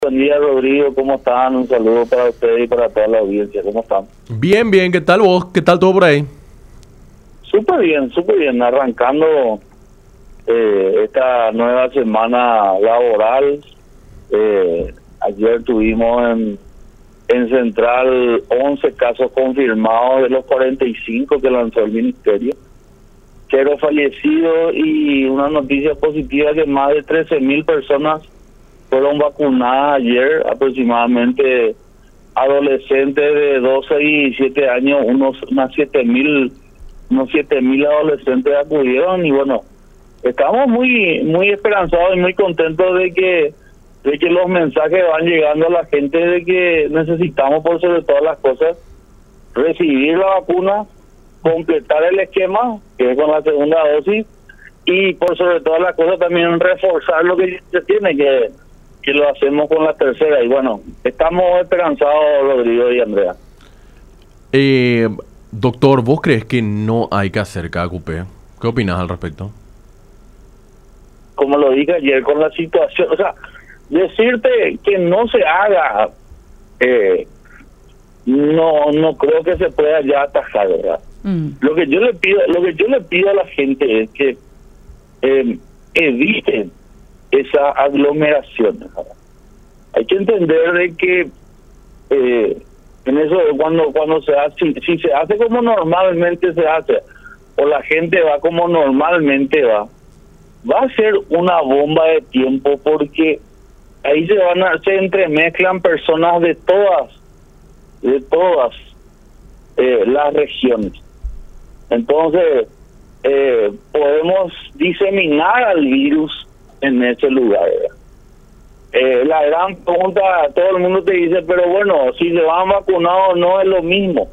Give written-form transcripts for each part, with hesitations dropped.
Buen día, Rodrigo, ¿cómo están? Un saludo para ustedes y para toda la audiencia, ¿cómo están? Bien, bien, ¿qué tal vos? ¿Qué tal todo por ahí? Súper bien, arrancando esta nueva semana laboral. Ayer tuvimos en Central 11 casos confirmados de los 45 que lanzó el Ministerio, 0 fallecidos y una noticia positiva que más de 13.000 personas fueron vacunadas ayer, aproximadamente adolescentes de 12 y 17 años, unos 7.000 adolescentes acudieron y bueno, estamos muy esperanzados y muy contentos de que los mensajes van llegando a la gente de que necesitamos por sobre todas las cosas recibir la vacuna, completar el esquema, que es con la segunda dosis, y por sobre todas las cosas también reforzar lo que se tiene, que lo hacemos con la tercera. Y bueno, estamos esperanzados, Rodrigo y Andrea. Doctor, ¿vos crees que no hay que hacer KQP? ¿Qué opinas al respecto? Como lo dije ayer, con la situación, o sea, decirte que no se haga, no creo que se pueda ya atajar, ¿verdad? Lo que yo le pido a la gente es que eviten esa aglomeración, ¿verdad? Hay que entender de que en eso cuando se hace, si se hace como normalmente se hace, o la gente va como normalmente va a ser una bomba de tiempo, porque ahí se entremezclan personas de todas las regiones. Entonces podemos diseminar al virus en ese lugar, ¿verdad? La gran pregunta, todo el mundo te dice, pero bueno, si se van vacunados no es lo mismo.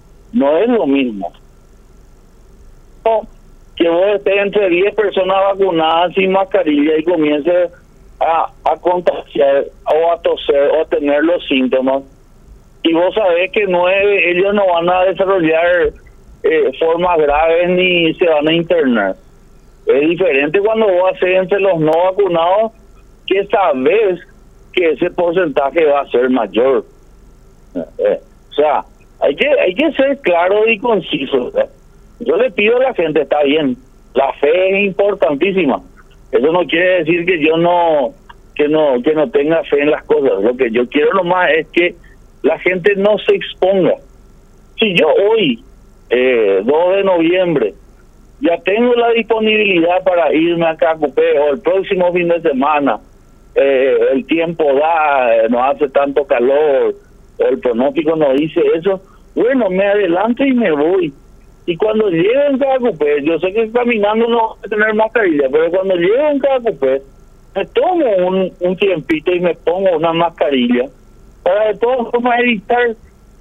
Que vos estés entre 10 personas vacunadas sin mascarilla y comiences a contagiar o a toser o a tener los síntomas, y vos sabés que ellos no van a desarrollar formas graves ni se van a internar. Es diferente cuando vos haces entre los no vacunados, que sabes que ese porcentaje va a ser mayor. O sea, hay que ser claro y conciso, ¿verdad? Yo le pido a la gente, está bien, la fe es importantísima. Eso no quiere decir que yo no tenga fe en las cosas. Lo que yo quiero nomás es que la gente no se exponga. Si yo hoy, 2 de noviembre, ya tengo la disponibilidad para irme a KQP, o el próximo fin de semana, el tiempo no hace tanto calor, o el pronóstico no dice eso, bueno, me adelanto y me voy. Y cuando llegue en KQP, yo sé que caminando no voy a tener mascarilla, pero cuando llegue en KQP, me tomo un tiempito y me pongo una mascarilla para de todas formas evitar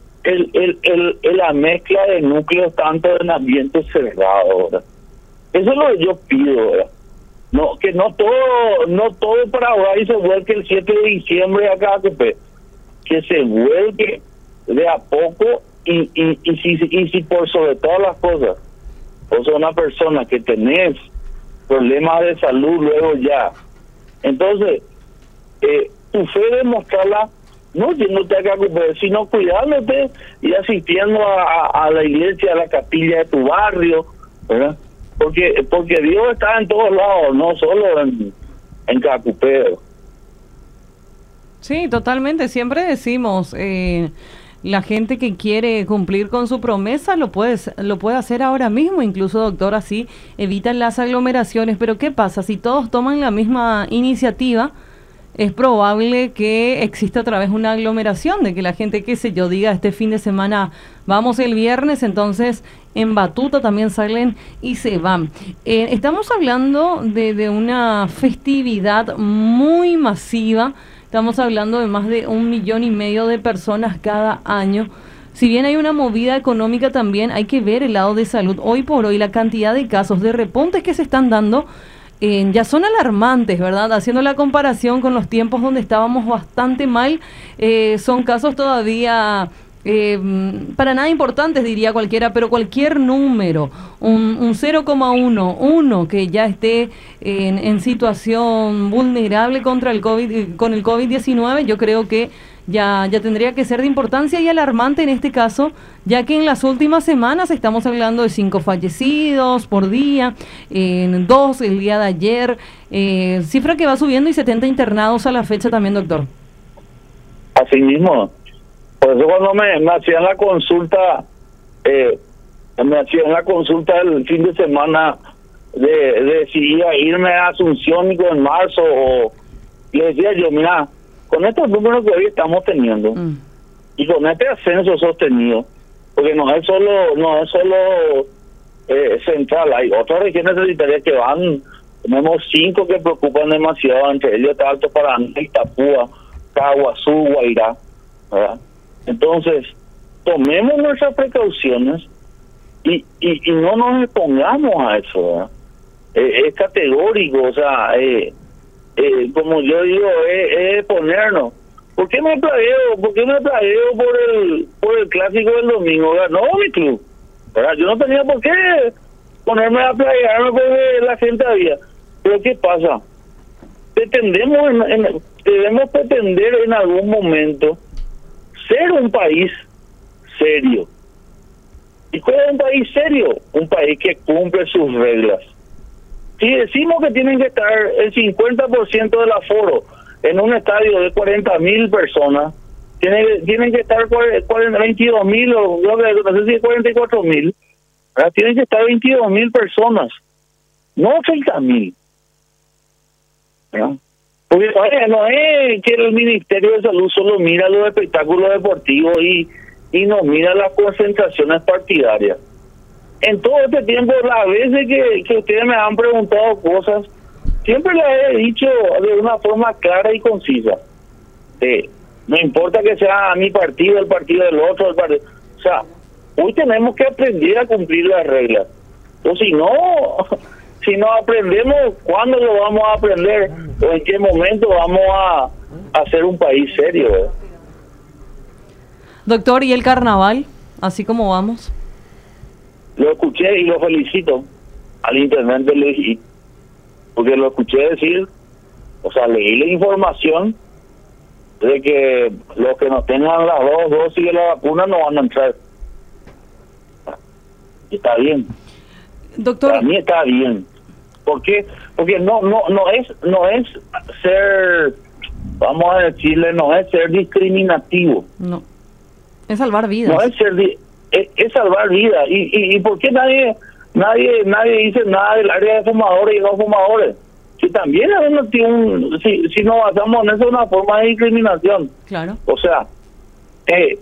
la mezcla de núcleos tanto en ambientes cerrados, ¿verdad? Eso es lo que yo pido, ¿verdad? No, que no todo Paraguay se vuelque el 7 de diciembre a KQP, que se vuelque de a poco. Y si por sobre todas las cosas vos sos una persona que tenés problemas de salud luego ya, entonces tu fe demostrarla no yéndote a KQP, sino cuidándote y asistiendo a la iglesia, a la capilla de tu barrio, ¿verdad? Porque Dios está en todos lados, no solo en KQP. Sí, totalmente. Siempre decimos, la gente que quiere cumplir con su promesa lo puede hacer ahora mismo, incluso, doctor, así evitan las aglomeraciones. Pero ¿qué pasa? Si todos toman la misma iniciativa, es probable que exista otra vez una aglomeración, de que la gente, qué sé yo, diga este fin de semana vamos el viernes, entonces en batuta también salen y se van. Estamos hablando de una festividad muy masiva. Estamos hablando de más de 1,5 millones de personas cada año. Si bien hay una movida económica, también hay que ver el lado de salud. Hoy por hoy la cantidad de casos de repuntes que se están dando ya son alarmantes, ¿verdad? Haciendo la comparación con los tiempos donde estábamos bastante mal, son casos todavía para nada importantes, diría cualquiera, pero cualquier número, un 0,1, uno que ya esté en situación vulnerable contra el COVID, con el COVID-19, yo creo que ya tendría que ser de importancia y alarmante en este caso, ya que en las últimas semanas estamos hablando de 5 fallecidos por día, 2 el día de ayer, cifra que va subiendo y 70 internados a la fecha también, doctor. Así mismo. Por eso cuando me hacían la consulta, el fin de semana de si iba a irme a Asunción en marzo, o le decía yo, mira, con estos números que hoy estamos teniendo y con este ascenso sostenido, porque no es solo central, hay otras regiones sanitarias que tenemos 5 que preocupan demasiado, entre ellos está Alto Paraná, Itapúa, Caguazú, Guairá, ¿verdad? Entonces, tomemos nuestras precauciones y no nos expongamos a eso, ¿verdad? Es categórico, o sea, como yo digo, es ponernos. ¿Por qué me plagueo por el clásico del domingo? Ganó mi club, ¿verdad? Yo no tenía por qué ponerme a plaguearme porque la gente había. Pero ¿qué pasa? Debemos pretender en algún momento ser un país serio. ¿Y cuál es un país serio? Un país que cumple sus reglas. Si decimos que tienen que estar el 50% del aforo en un estadio de 40.000 personas, tienen que estar 22.000 o no sé si 44.000, tienen que estar 22.000 personas, no 30.000. Porque no es que el Ministerio de Salud solo mira los espectáculos deportivos y no mira las concentraciones partidarias. En todo este tiempo, las veces que ustedes me han preguntado cosas, siempre les he dicho de una forma clara y concisa. No importa que sea mi partido, el partido del otro, o sea, hoy tenemos que aprender a cumplir las reglas. Entonces, si no aprendemos, ¿cuándo lo vamos a aprender? ¿O en qué momento vamos a ser un país serio, ¿verdad? Doctor, ¿y el carnaval? ¿Así como vamos? Lo escuché y lo felicito al intendente Luis, porque lo escuché decir, o sea, leí la información de que los que no tengan las 2 dosis de la vacuna no van a entrar. Está bien. Doctor, para mí está bien. ¿Por qué? Porque no es ser, vamos a decirle, no es ser discriminativo. No. Es salvar vidas. No es ser es salvar vidas. ¿Y por qué nadie dice nada del área de fumadores y no fumadores? Si también si nos basamos en eso, es una forma de discriminación. Claro. O sea, ¿qué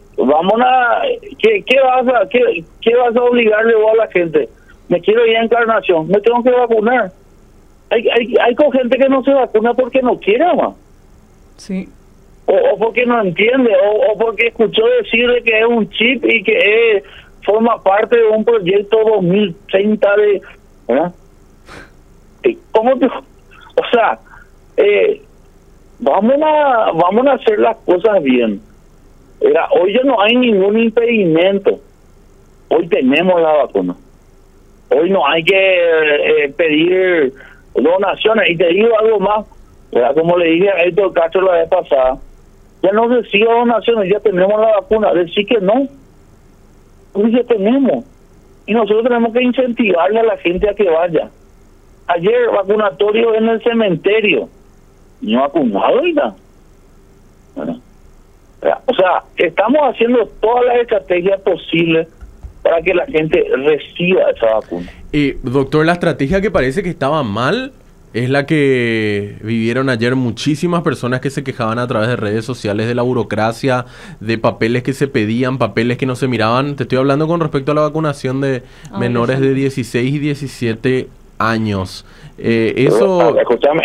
vas a obligarle vos a la gente? Me quiero ir a Encarnación, me tengo que vacunar. Hay con gente que no se vacuna porque no quiere más. Sí. O porque no entiende, o porque escuchó decir de que es un chip y que forma parte de un proyecto 2030 ¿verdad? ¿Cómo te, o sea, vamos a hacer las cosas bien. Hoy ya no hay ningún impedimento. Hoy tenemos la vacuna. Hoy no hay que pedir donaciones. Y te digo algo más, ¿verdad? Como le dije a Héctor Castro la vez pasada, ya no recibo donaciones, ya tenemos la vacuna. Decir que no, pues ya tenemos. Y nosotros tenemos que incentivarle a la gente a que vaya. Ayer vacunatorio en el cementerio, no vacunado y nada. Bueno, o sea, estamos haciendo todas las estrategias posibles para que la gente reciba esa vacuna. Doctor, la estrategia que parece que estaba mal es la que vivieron ayer muchísimas personas que se quejaban a través de redes sociales de la burocracia, de papeles que se pedían, papeles que no se miraban. Te estoy hablando con respecto a la vacunación de menores de 16 y 17 años. Eso... Escúchame,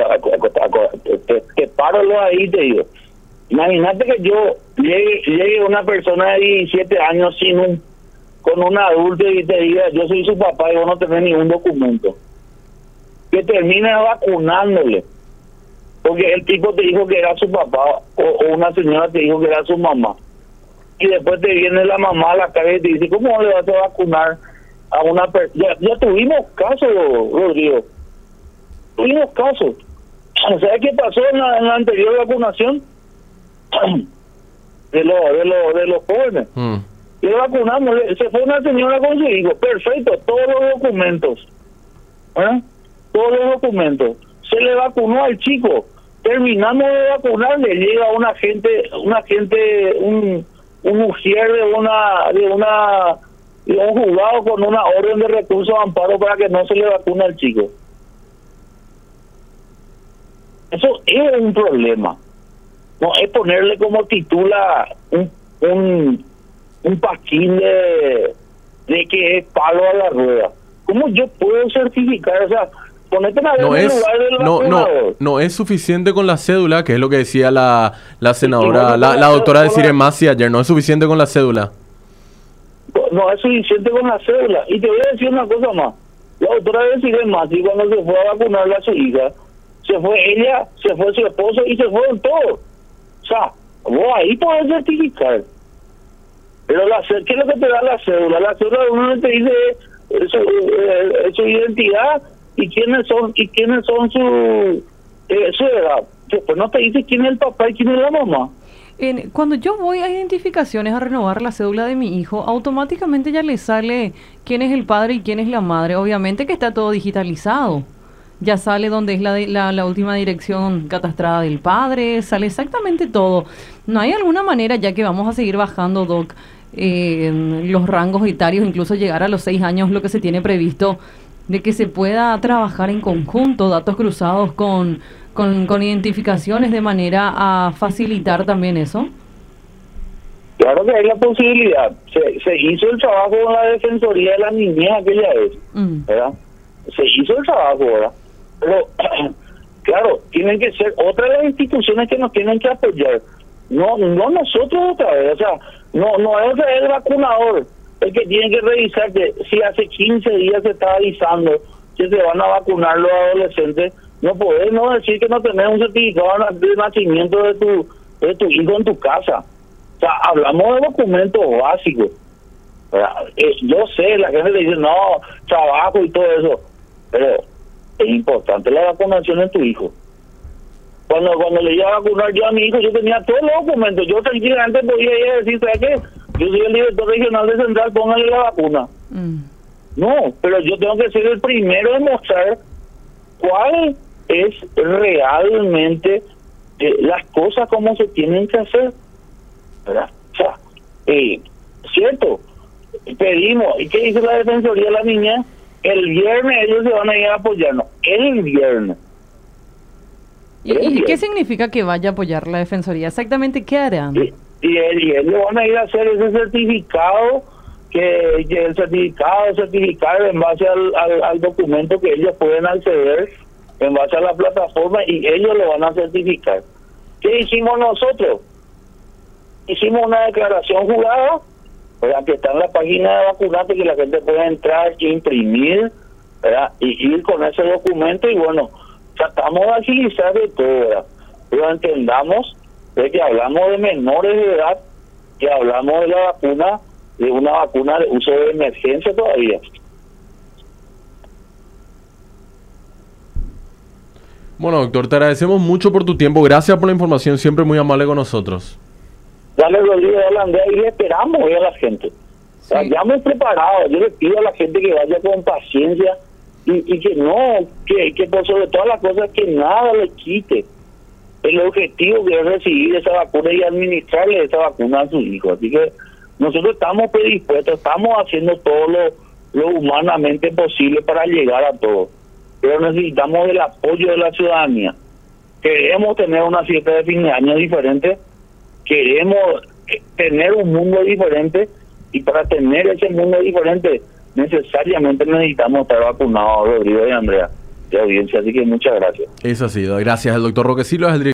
te paro ahí, te digo. Imagínate que yo llegue una persona de 17 años con un adulto y te diga, yo soy su papá y vos no tenés ningún documento. Que termine vacunándole. Porque el tipo te dijo que era su papá o una señora te dijo que era su mamá. y después te viene la mamá a la calle y te dice, ¿cómo le vas a vacunar a una persona? Ya tuvimos casos, Rodrigo. Tuvimos casos. ¿Sabes qué pasó en la anterior vacunación? de los jóvenes. Le vacunamos, se fue una señora con su hijo, perfecto, todos los documentos. Todos los documentos. Se le vacunó al chico. Terminamos de vacunarle, llega un mujer de un juzgado con una orden de recurso de amparo para que no se le vacune al chico. Eso es un problema. No es ponerle como titula un pasquín de que es palo a la rueda. ¿Cómo yo puedo certificar? O sea, ponete en el lugar del vacunador. No es suficiente con la cédula, que es lo que decía la senadora, la doctora Desiree Masi ayer. No es suficiente con la cédula. No es suficiente con la cédula. Y te voy a decir una cosa más. La doctora Desiree Masi, cuando se fue a vacunarle a su hija, se fue ella, se fue su esposo y se fueron todos. O sea, vos ahí podés certificar. Pero ¿qué es lo que te da la cédula? La cédula uno te dice su identidad y quiénes son su edad. Después no te dice quién es el papá y quién es la mamá. Cuando yo voy a identificaciones a renovar la cédula de mi hijo, automáticamente ya le sale quién es el padre y quién es la madre. Obviamente que está todo digitalizado. Ya sale donde es la última dirección catastrada del padre, sale exactamente todo. ¿No hay alguna manera, ya que vamos a seguir bajando, Doc, los rangos etarios, incluso llegar a los 6 años, lo que se tiene previsto, de que se pueda trabajar en conjunto, datos cruzados con identificaciones, de manera a facilitar también eso? Claro que hay la posibilidad. Se hizo el trabajo con la Defensoría de la Niñez aquella vez, ¿verdad? Se hizo el trabajo, ¿verdad? Pero, claro, tienen que ser otras las instituciones que nos tienen que apoyar. No nosotros otra vez. O sea, no es el vacunador el que tiene que revisar que si hace 15 días se está avisando que se van a vacunar los adolescentes. No podés no decir que no tenés un certificado de nacimiento de tu hijo en tu casa. O sea, hablamos de documentos básicos. Yo sé, la gente le dice, no, trabajo y todo eso. Pero es importante la vacunación en tu hijo. Cuando le iba a vacunar yo a mi hijo, yo tenía todos los documentos. Yo tranquilamente podía ir a decir, ¿sabes qué? Yo soy el director regional de Central, póngale la vacuna. No, pero yo tengo que ser el primero en mostrar cuál es realmente las cosas como se tienen que hacer, ¿verdad? O sea, cierto, pedimos, ¿y qué dice la Defensoría de la Niñez? El viernes ellos se van a ir a apoyarnos, el viernes. ¿Y qué significa que vaya a apoyar la Defensoría? Exactamente, ¿qué harán? Y ellos van a ir a hacer ese certificado, que el certificar en base al documento que ellos pueden acceder en base a la plataforma, y ellos lo van a certificar. ¿Qué hicimos nosotros? Hicimos una declaración jurada, ¿verdad?, que está en la página de Vacunate, que la gente puede entrar e imprimir, ¿verdad?, y ir con ese documento. Y bueno, tratamos de agilizar de todo, ¿verdad?, pero entendamos de que hablamos de menores de edad, que hablamos de la vacuna, de una vacuna de uso de emergencia todavía. Bueno, doctor, te agradecemos mucho por tu tiempo. Gracias por la información, siempre muy amable con nosotros. Dale, Rodrigo, dale, Andrea, y esperamos a la gente. Sí. O sea, ya muy preparados. Yo le pido a la gente que vaya con paciencia y que no, que por sobre todas las cosas, que nada le quite el objetivo que es recibir esa vacuna y administrarle esa vacuna a sus hijos. Así que nosotros estamos predispuestos, estamos haciendo todo lo humanamente posible para llegar a todo. Pero necesitamos el apoyo de la ciudadanía. Queremos tener una fiesta de fin de año diferente, queremos tener un mundo diferente, y para tener ese mundo diferente necesariamente necesitamos estar vacunados, Rodrigo y Andrea, de audiencia. Así que muchas gracias. Eso ha sido. Gracias al doctor Roque Silva, el director